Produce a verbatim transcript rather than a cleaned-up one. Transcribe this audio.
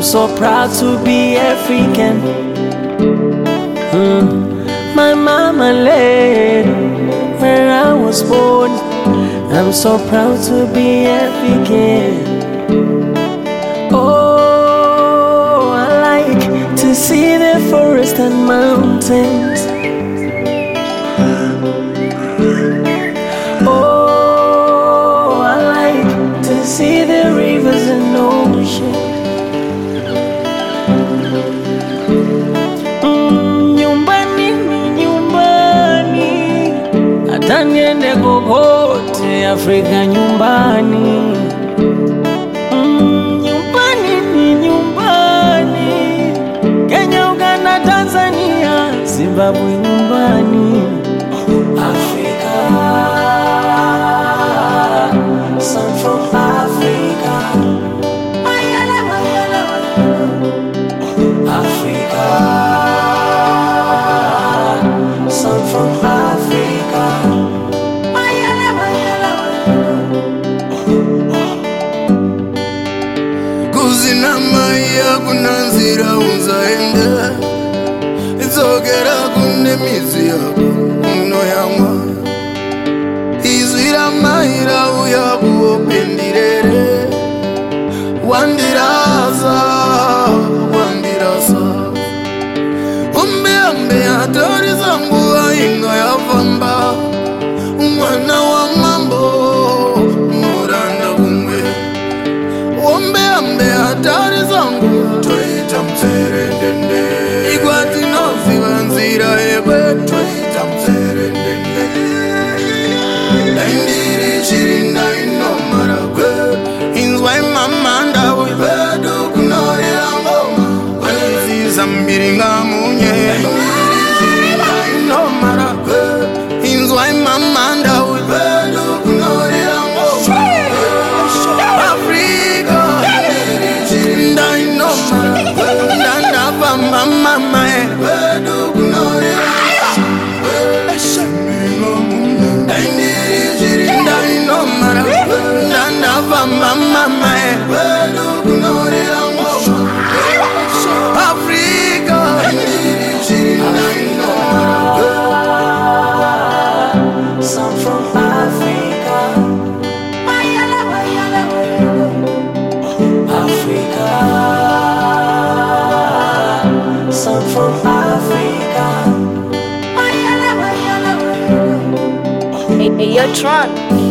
so proud to be African. Mm. My mama laid where I was born. I'm so proud to be African. Oh, I like to see the forest and mountains. Oh, I like to see the rivers and ocean. Mm, nyumbani ni nyumbani, hata niende kokote Afrika nyumbani. Mm, nyumbani ni nyumbani, Kenya, Uganda, Tanzania, Zimbabwe nyumbani. Africa, son from Africa. Africa, son from Africa. Kuzina maya kunanzira unzaende, izogera kune mizi yako unoyamwa. Izira maira uyabu opendirere, wandiraza, wandiraza. Umbe ambe atori zangu ainga ya vamba, mwana wa mambo muranda kumwe. Umbe ambe atori zangu toita mserendende, igwati nozi wanzira ebe toita mserendende. Ndiri chirinda ino maragwe, inzwai mamanda wivedu kunore angoma. Kwezi zambiringa munye, ndiri chirinda ino maragwe, inzwai mamanda wivedu kunore angoma. Africa, ndiri chirinda ino maragwe, ndanda pamba mama e wivedu kunore angoma. Mama, mama, Africa, son from Africa. Africa, son from Africa. Hey, hey, yo, Tron.